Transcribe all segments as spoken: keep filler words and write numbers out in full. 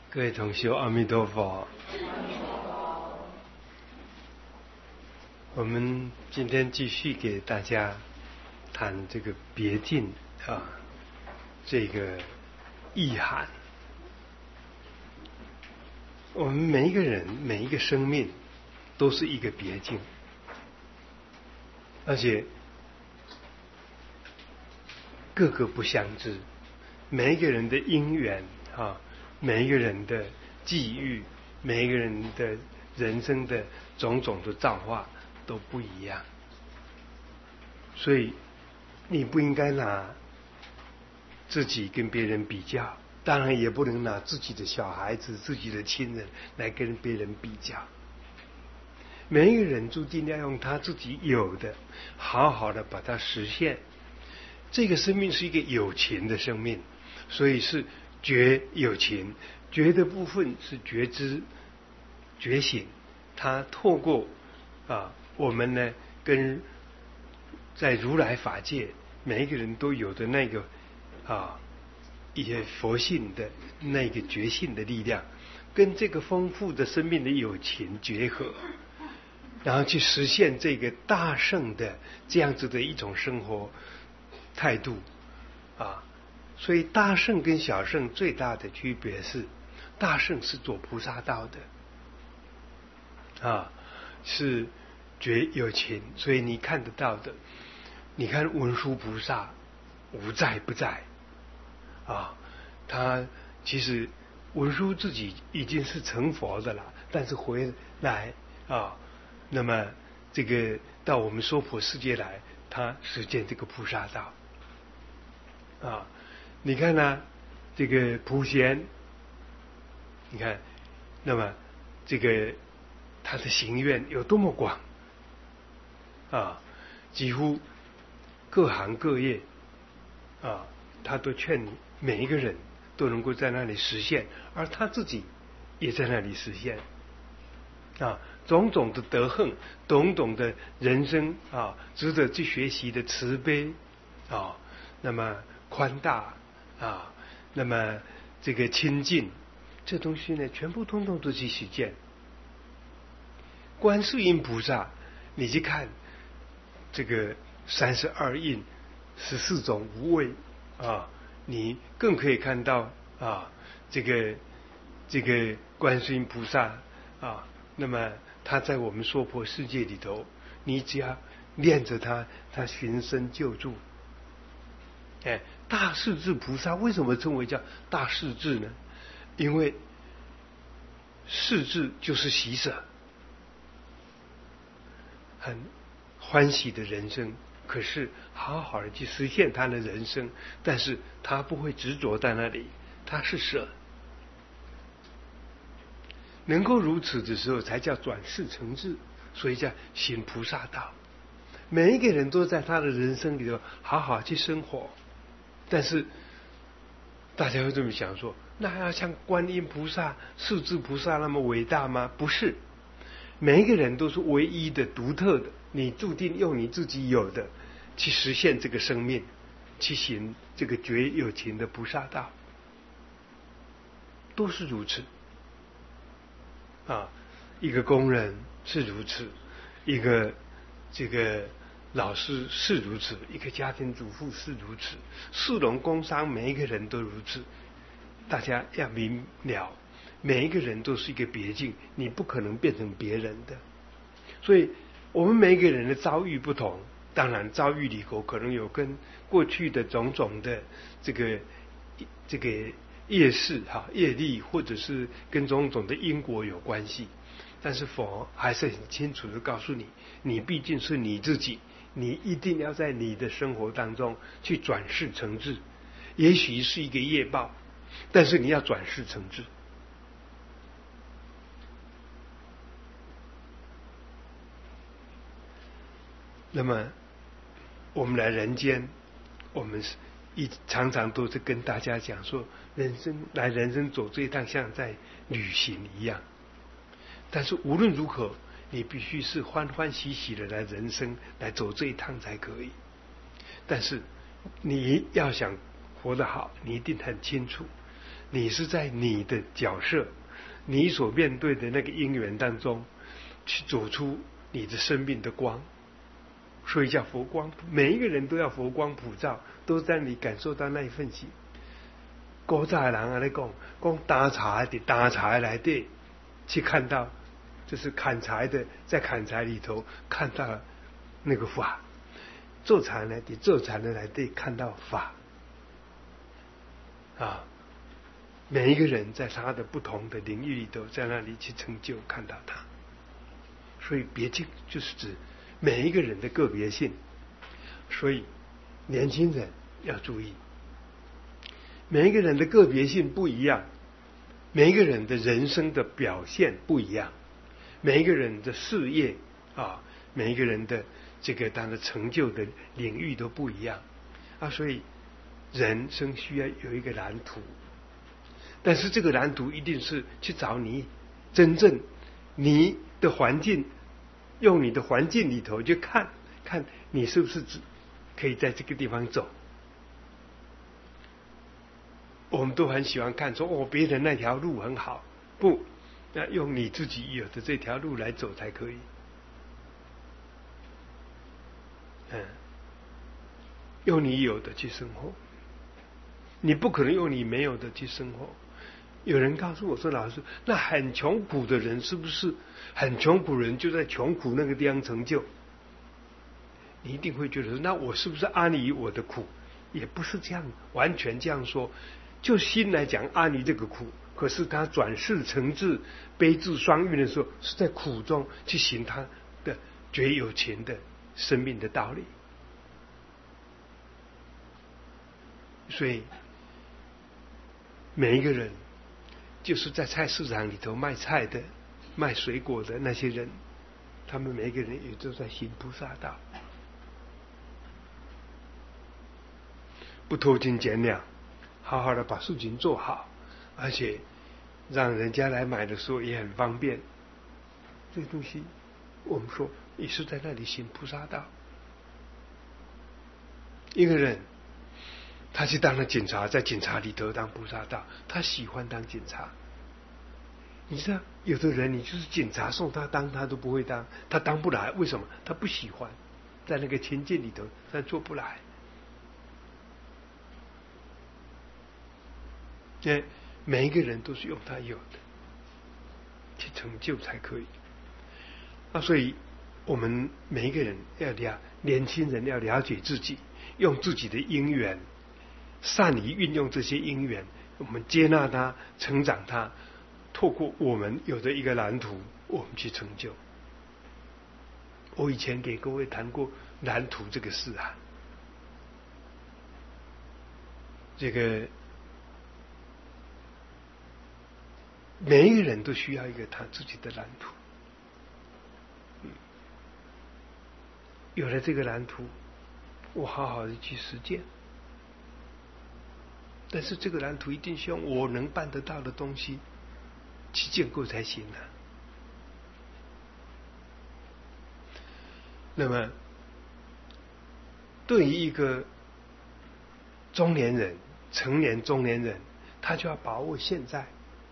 各位同修，阿弥陀佛。我们今天继续给大家谈这个别境啊，这个意涵。我们每一个人，每一个生命，都是一个别境，而且各个不相知。每一个人的因缘啊，每一个人的际遇，每一个人的人生的种种的造化都不一样，所以你不应该拿自己跟别人比较，当然也不能拿自己的小孩子、自己的亲人来跟别人比较。每一个人注定要用他自己有的，好好的把它实现。这个生命是一个有情的生命，所以是觉有情，觉的部分是觉知、觉醒。它透过啊，我们呢跟在如来法界每一个人都有的那个啊一些佛性的那个觉性的力量，跟这个丰富的生命的有情结合，然后去实现这个大圣的这样子的一种生活态度啊。所以大圣跟小圣最大的区别是，大圣是走菩萨道的啊，是觉有情，所以你看得到的，你看文殊菩萨无在不在啊，他其实文殊自己已经是成佛的了，但是回来啊，那么这个到我们娑婆世界来，他实践这个菩萨道啊。你看呢、啊，这个普贤，你看，那么这个他的行愿有多么广啊，几乎各行各业啊，他都劝每一个人都能够在那里实现，而他自己也在那里实现啊，种种的德行，种种的人生啊，值得去学习的慈悲啊，那么宽大啊，那么这个亲近，这东西呢，全部通通都去实践。观世音菩萨，你去看这个三十二应、十四种无畏啊，你更可以看到啊，这个这个观世音菩萨啊，那么他在我们娑婆世界里头，你只要念着他，他寻声救助。哎，大势至菩萨为什么称为叫大势至呢？因为势至就是喜舍，很欢喜的人生，可是好好的去实现他的人生，但是他不会执着在那里，他是舍。能够如此的时候，才叫转世成智，所以叫行菩萨道。每一个人都在他的人生里头好好去生活。但是大家会这么想说，那要像观音菩萨、势至菩萨那么伟大吗？不是，每一个人都是唯一的、独特的，你注定用你自己有的去实现这个生命，去行这个觉有情的菩萨道，都是如此啊。一个工人是如此，一个这个老师是如此，一个家庭主妇是如此，士农工商每一个人都如此。大家要明了，每一个人都是一个别境，你不可能变成别人的。所以我们每一个人的遭遇不同，当然遭遇里头可能有跟过去的种种的这个这个业事哈业力，或者是跟种种的因果有关系。但是佛还是很清楚的告诉你，你毕竟是你自己，你一定要在你的生活当中去转世成智。也许是一个业报，但是你要转世成智。那么我们来人间，我们一常常都是跟大家讲说，人生来人生走这一趟像在旅行一样。但是无论如何，你必须是欢欢喜喜的来人生，来走这一趟才可以。但是你要想活得好，你一定很清楚， 你是在你的角色，你所面对的那个因缘当中，去走出你的生命的光，所以叫佛光。每一个人都要佛光普照，都在你感受到那一份心。古早的人啊，在讲讲打柴的打柴来的，去看到，就是砍柴的在砍柴里头看到了那个法，做柴呢的做柴的来的看到法，啊。每一个人在他的不同的领域里头，在那里去成就看到他，所以别境就是指每一个人的个别性。所以年轻人要注意，每一个人的个别性不一样，每一个人的人生的表现不一样，每一个人的事业啊，每一个人的这个他的成就的领域都不一样啊，所以人生需要有一个蓝图。但是这个蓝图一定是去找你真正你的环境，用你的环境里头去看看你是不是可以在这个地方走。我们都很喜欢看说哦，别人那条路很好，不，要用你自己有的这条路来走才可以。嗯，用你有的去生活，你不可能用你没有的去生活。有人告诉我说：“老师，那很穷苦的人是不是很穷苦人就在穷苦那个地方成就？”你一定会觉得，那我是不是安于我的苦？也不是这样，完全这样说。就心来讲，安于这个苦，可是他转世成智、悲智双运的时候，是在苦中去行他的绝有情的生命的道理。所以，每一个人。就是在菜市场里头卖菜的、卖水果的那些人，他们每一个人也都在行菩萨道，不偷斤减两，好好的把事情做好，而且让人家来买的时候也很方便。这个东西，我们说也是在那里行菩萨道。一个人。他去当了警察，在警察里头当菩萨道，他喜欢当警察。你知道，有的人你就是警察送他当，他都不会当，他当不来，为什么？他不喜欢，在那个情境里头，他做不来。这每一个人都是用他有的去成就才可以。啊，所以我们每一个人要了，年轻人要了解自己，用自己的因缘。善于运用这些因缘，我们接纳它，成长它，透过我们有的一个蓝图，我们去成就。我以前给各位谈过蓝图这个事啊，这个每一个人都需要一个他自己的蓝图。嗯，有了这个蓝图，我好好的去实践。但是这个蓝图一定是用我能办得到的东西去建构才行啊。那么，对于一个中年人、成年中年人，他就要把握现在。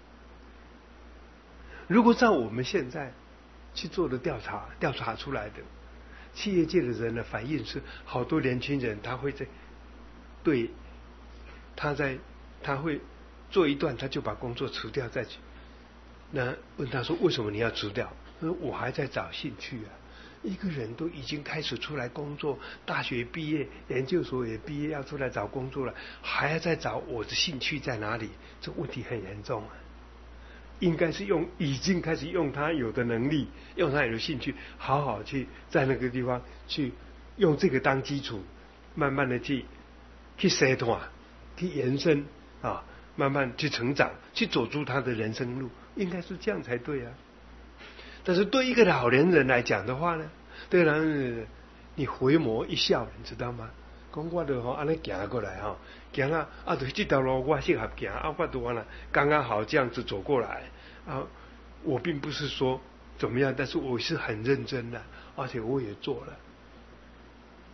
如果照我们现在去做的调查，调查出来的企业界的人的反应是，好多年轻人他会在对。他在他会做一段，他就把工作辞掉再去。那问他说：“为什么你要辞掉？”他说：“我还在找兴趣啊。”一个人都已经开始出来工作，大学毕业，研究所也毕业，要出来找工作了，还要再找我的兴趣在哪里？这问题很严重啊！应该是用已经开始用他有的能力，用他有的兴趣，好好去在那个地方去用这个当基础，慢慢的去去筛团。去延伸啊，慢慢去成长，去走出他的人生路，应该是这样才对啊。但是对一个老年人来讲的话呢，对老年人，你回眸一笑，你知道吗？讲我就吼安尼行过来哈，行啊啊，对这条路我适合行啊，我都完了，刚刚好这样子走过来啊。我并不是说怎么样，但是我是很认真的，而且我也做了。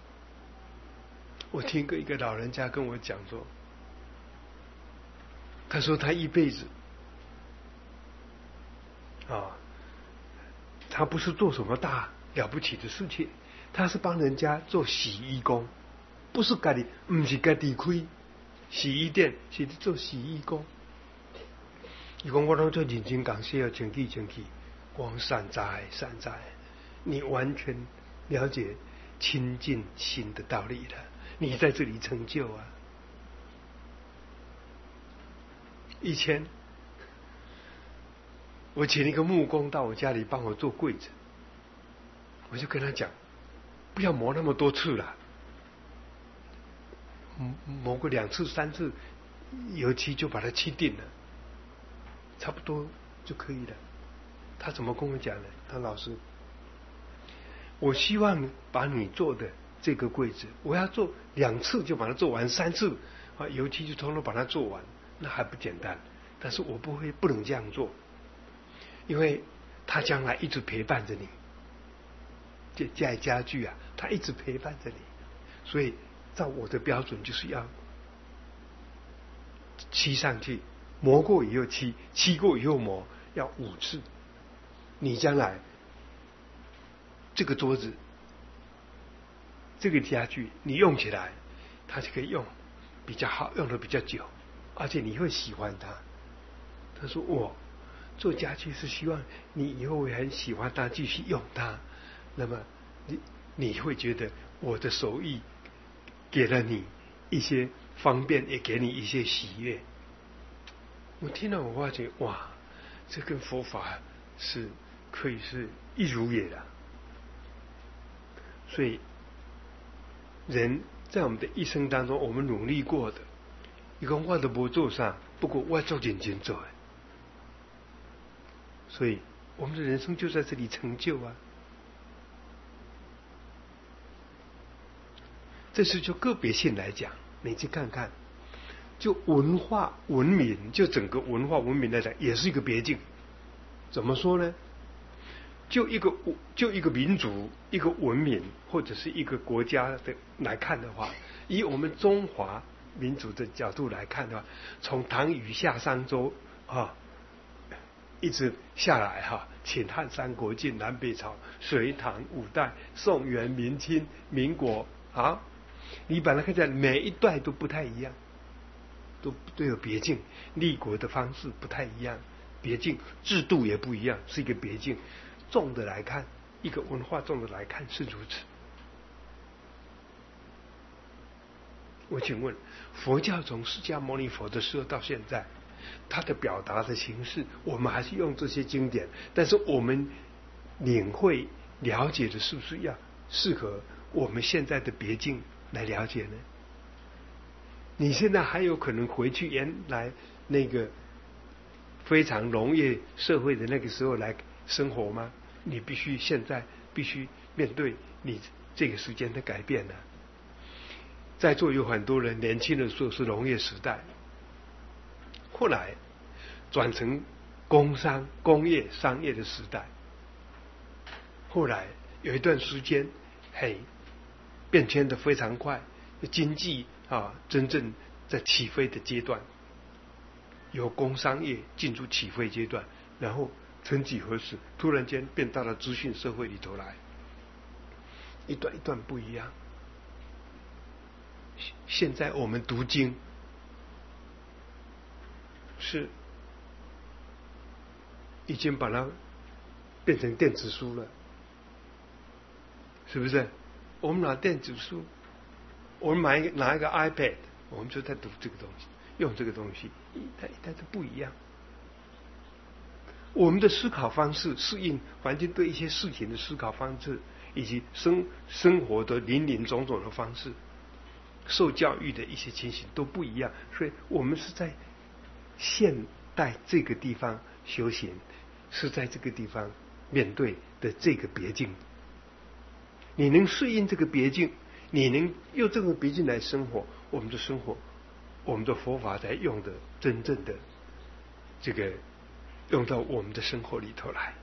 我听过一个老人家跟我讲说。 他说他一辈子啊，他不是做什么大了不起的事情，他是帮人家做洗衣工，不是家己，不是家己开洗衣店，是做洗衣工。伊讲我拢做认真讲写，清气清气，我讲善哉善哉，你完全了解亲近心的道理了，你在这里成就啊。以前我请一个木工到我家里帮我做柜子，我就跟他讲，不要磨那么多次了，磨个两次三次，油漆就把它漆定了，差不多就可以了。他怎么跟我讲呢？他老师，我希望把你做的这个柜子，我要做两次就把它做完，三次啊油漆就通通把它做完，那还不简单？但是我不会不能这样做，因为他将来一直陪伴着你，这家家具啊，他一直陪伴着你，所以照我的标准就是要漆上去，磨过以后漆，漆过以后磨，要五次。你将来这个桌子、这个家具，你用起来，它就可以用比较好，用的比较久，而且你会喜欢它。他说我做家具是希望你以后会很喜欢它，继续用它。那么你你会觉得我的手艺给了你一些方便，也给你一些喜悦。我听到我发觉哇，这跟佛法是可以是一如也的。所以人在我们的一生当中，我们努力过的，你讲我都没做上，不过我做认真做的，所以我们的人生就在这里成就啊。这是就个别性来讲，你去看看，就文化文明，就整个文化文明来讲，也是一个别境。怎么说呢？就一个就一个民族、一个文明或者是一个国家的来看的话，以我们中华民族的角度来看的话，从唐虞夏商周啊，一直下来哈，秦汉三国晋南北朝，隋唐五代，宋元明清民国啊，你把它看起来每一代都不太一样，都都有别境，立国的方式不太一样，别境制度也不一样，是一个别境。重的来看，一个文化重的来看是如此。我请问，佛教从释迦牟尼佛的时候到现在，他的表达的形式，我们还是用这些经典，但是我们领会了解的是不是要适合我们现在的别境来了解呢？你现在还有可能回去原来那个非常农业社会的那个时候来生活吗？你必须现在必须面对你这个时间的改变了。在座有很多人年轻的时候是农业时代，后来转成工商、工业、商业的时代，后来有一段时间，嘿，变迁的非常快，经济啊真正在起飞的阶段，由工商业进入起飞阶段，然后曾几何时，突然间变到了资讯社会里头来，一段一段不一样。现在我们读经是已经把它变成电子书了，是不是？我们拿电子书，我们买一个拿一个 iPad， 我们就在读这个东西，用这个东西，一代一代都不一样。我们的思考方式适应环境对一些事情的思考方式，以及生生活的林林总总的方式，受教育的一些情形都不一样，所以我们是在现代这个地方修行，是在这个地方面对的这个别境。你能适应这个别境，你能用这个别境来生活，我们的生活，我们的佛法才用的真正的这个用到我们的生活里头来。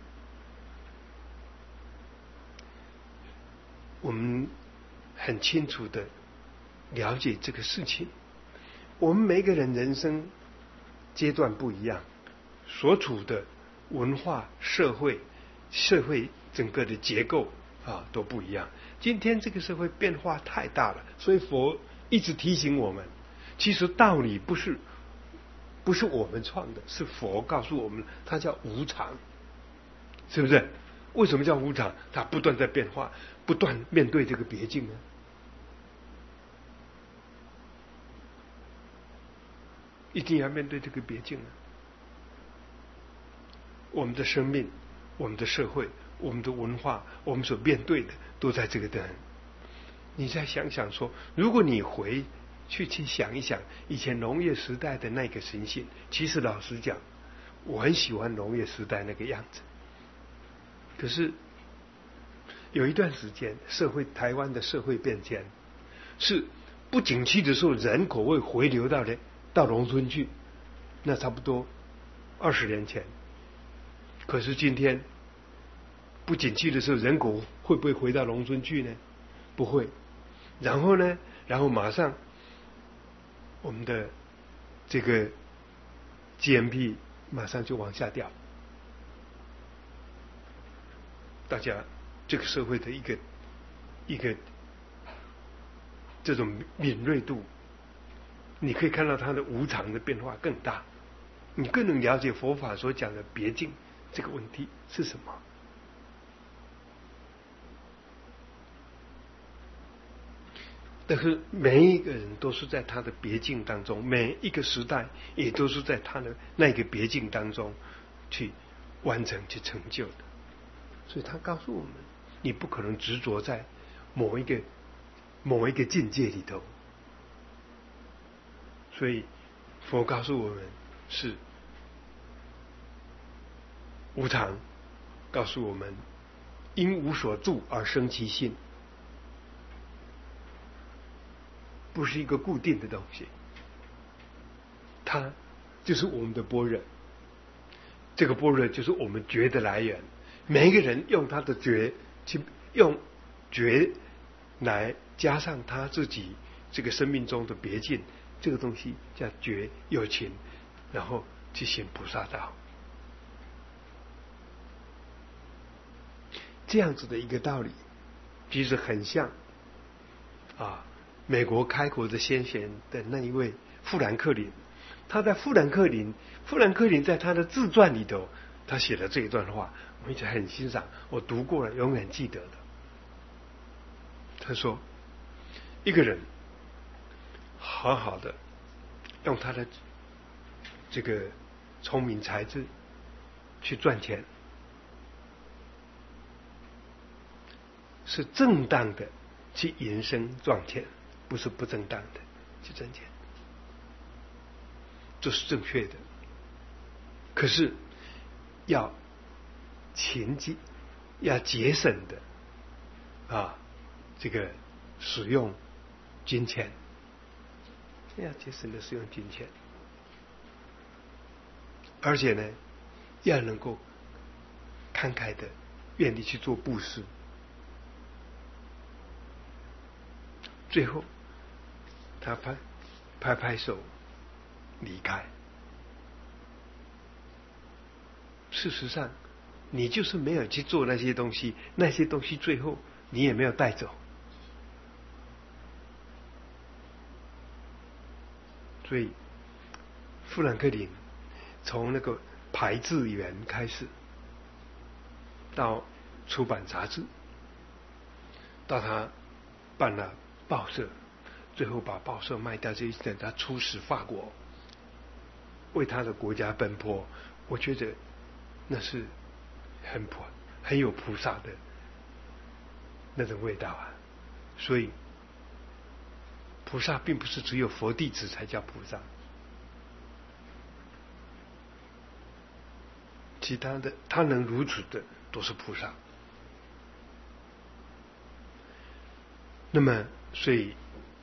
我们很清楚的了解这个事情，我们每个人人生阶段不一样，所处的文化、社会、社会整个的结构啊都不一样。今天这个社会变化太大了，所以佛一直提醒我们，其实道理不是不是我们创的，是佛告诉我们，它叫无常，是不是？为什么叫无常？它不断在变化，不断面对这个别境呢？一定要面对这个别境啊！我们的生命、我们的社会、我们的文化，我们所面对的都在这个灯。你再想想说，如果你回去去想一想以前农业时代的那个神性，其实老实讲，我很喜欢农业时代那个样子。可是有一段时间，社会台湾的社会变迁是不景气的时候，人口会回流到的到农村去，那差不多二十年前。可是今天不景气的时候，人口会不会回到农村去呢？不会。然后呢，然后马上我们的这个 G N P 马上就往下掉。大家这个社会的一个一个这种敏锐度，你可以看到它的无常的变化更大，你更能了解佛法所讲的别境这个问题是什么。但是每一个人都是在他的别境当中，每一个时代也都是在他的那个别境当中去完成、去成就的。所以他告诉我们，你不可能执着在某一个某一个境界里头。所以佛告诉我们是无常，告诉我们因无所住而生其性，不是一个固定的东西，它就是我们的般若。这个般若就是我们觉的来源。每一个人用他的觉去用觉来加上他自己这个生命中的别境，这个东西叫觉有情，然后去行菩萨道。这样子的一个道理，其实很像啊，美国开国的先贤的那一位富兰克林。他在富兰克林，富兰克林在他的自传里头，他写了这一段话，我一直很欣赏，我读过了，永远记得的。他说，一个人好好的用他的这个聪明才智去赚钱，是正当的去营生赚钱，不是不正当的去挣钱，这是正确的。可是要勤积，要节省的啊，这个使用金钱，要节省的使用金钱，而且呢，要能够慷慨的愿意去做布施。最后，他拍拍拍手离开。事实上，你就是没有去做那些东西，那些东西最后你也没有带走。所以，富兰克林从那个排字员开始，到出版杂志，到他办了报社，最后把报社卖掉，这一等他出使法国，为他的国家奔波。我觉得那是很普很有菩萨的那种味道啊。所以菩萨并不是只有佛弟子才叫菩萨，其他的他能如此的都是菩萨。那么所以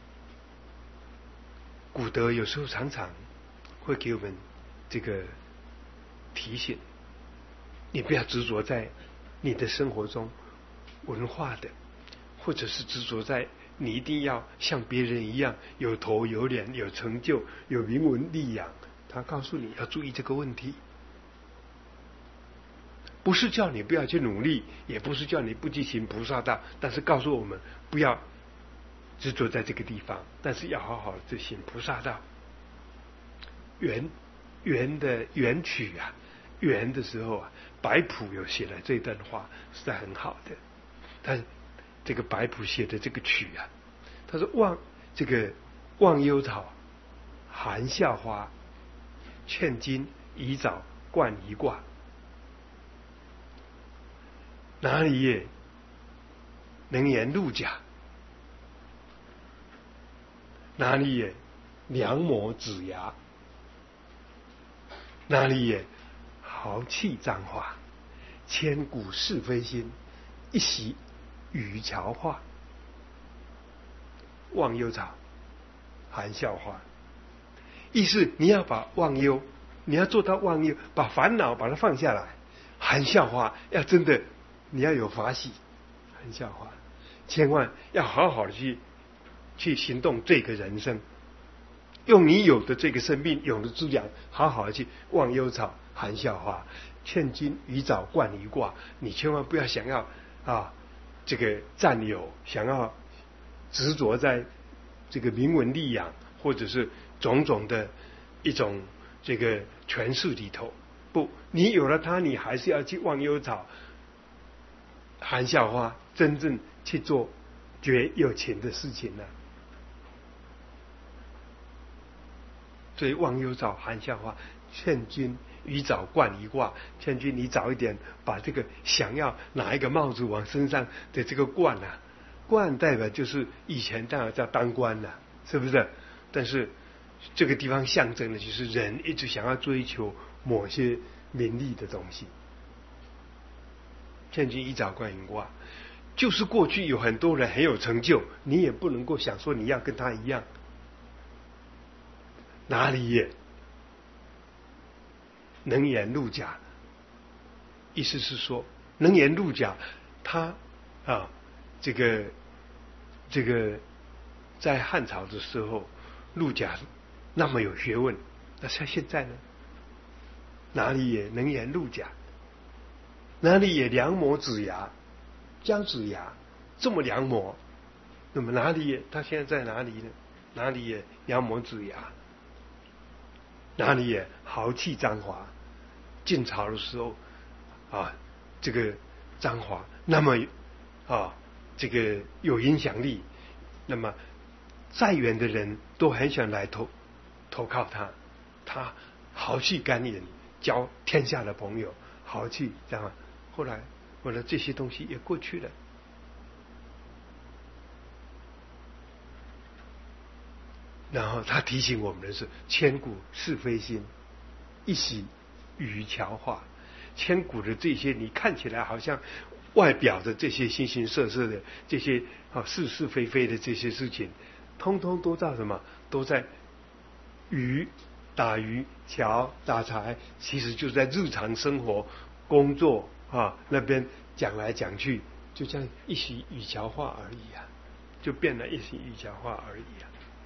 古德有时候常常会给我们这个提醒，你不要执着在你的生活中文化的，或者是执着在你一定要像别人一样有头有脸有成就有名闻利养他告诉你要注意这个问题，不是叫你不要去努力，也不是叫你不去行菩萨道，但是告诉我们不要执着在这个地方，但是要好好的行菩萨道。圆圆的圆曲啊，圆的时候啊，白朴有写了这段话，实在很好的。但这个白朴写的这个曲啊，他说忘这个忘忧草，含笑花，劝君宜早灌一卦。哪里也能言鹿甲，哪里也良模指牙，哪里也豪气张华，千古是非心，一袭渔樵话。忘忧草，含笑花，意思你要把忘忧，你要做到忘忧，把烦恼把它放下来。含笑花，要真的你要有法喜，含笑花，千万要好好的去去行动这个人生，用你有的这个生命有的资粮，好好的去忘忧草含笑花，劝君宜早灌一卦。你千万不要想要啊这个占有，想要执着在这个名闻利养，或者是种种的一种这个权势里头。不，你有了它，你还是要去忘忧草含笑花，真正去做绝有情的事情呢、啊。所以忘忧草含笑花，劝君宜早灌一卦。劝君你早一点把这个想要拿一个帽子往身上的这个冠啊，冠代表就是以前当然叫当官了、啊，是不是？但是这个地方象征的就是人一直想要追求某些名利的东西。劝君宜早灌一卦，就是过去有很多人很有成就，你也不能够想说你要跟他一样。哪里也能言鹿甲，意思是说能言鹿甲，他啊这个这个在汉朝的时候，鹿甲那么有学问，那像现在呢？哪里也能言鹿甲，哪里也良模指牙，姜子牙这么良模，那么哪里也他现在在哪里呢？哪里也良模指牙，哪里也豪气张华。晋朝的时候啊，这个张华那么啊这个有影响力，那么再远的人都很想来投投靠他，他豪气干云，交天下的朋友，豪气这样。后来后来这些东西也过去了。然后他提醒我们的是千古是非心，一袭渔樵话。千古的这些你看起来好像外表的这些形形色色的这些啊是是非非的这些事情，通通都在什么？都在渔打鱼、樵打柴，其实就是在日常生活、工作啊那边讲来讲去，就像一席渔樵话而已啊，就变了一席渔樵话而已啊。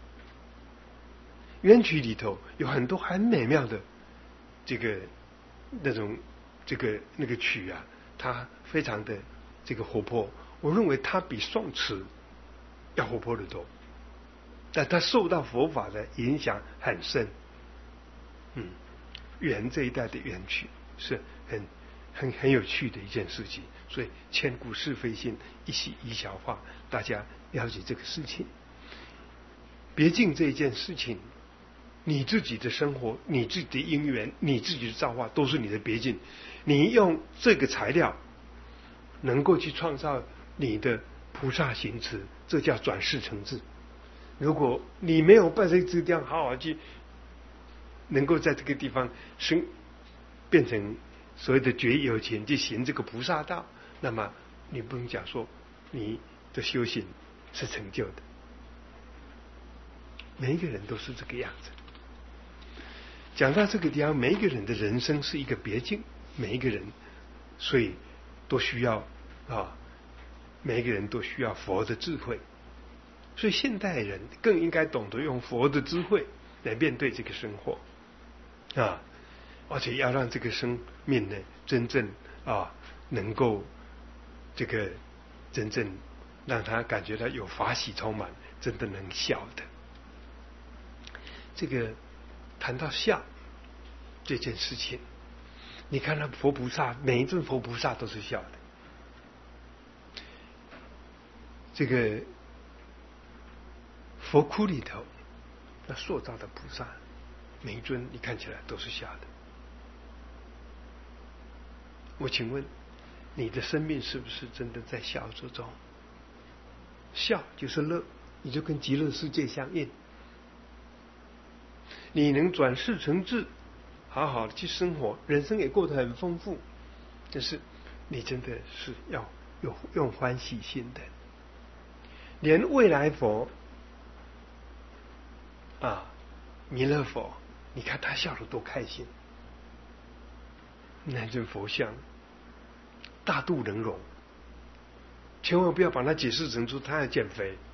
元曲里头有很多很美妙的这个那种这个那个曲啊，它非常的这个活泼，我认为它比宋词要活泼得多，但它受到佛法的影响很深。嗯，元这一代的元曲是很很很有趣的一件事情，所以千古是非心，一袭渔樵话，大家了解这个事情。别境这一件事情，你自己的生活，你自己的因缘，你自己的造化，都是你的别境。你用这个材料能够去创造你的菩萨行持，这叫转世成智。如果你没有把这个地方好好去能够在这个地方生变成所谓的觉有情，去行这个菩萨道，那么你不能讲说你的修行是成就的。每一个人都是这个样子。讲到这个地方，每一个人的人生是一个别境，每一个人所以都需要啊，每一个人都需要佛的智慧，所以现代人更应该懂得用佛的智慧来面对这个生活。 啊，而且要让这个生命呢，真正啊，能够这个真正让他感觉到有法喜充满，真的能笑的。这个谈到笑这件事情，你看那佛菩萨，每一尊佛菩萨都是笑的。这个佛窟里头，那塑造的菩萨，每一尊你看起来都是笑的。我请问，你的生命是不是真的在笑之中？笑就是乐，你就跟极乐世界相应。你能转世成智，好好的去生活，人生也过得很丰富。但是你真的是要有用欢喜心的。连未来佛啊，弥勒佛，你看他笑得多开心。那尊佛像大度能容，千万不要把它解释成说他要减肥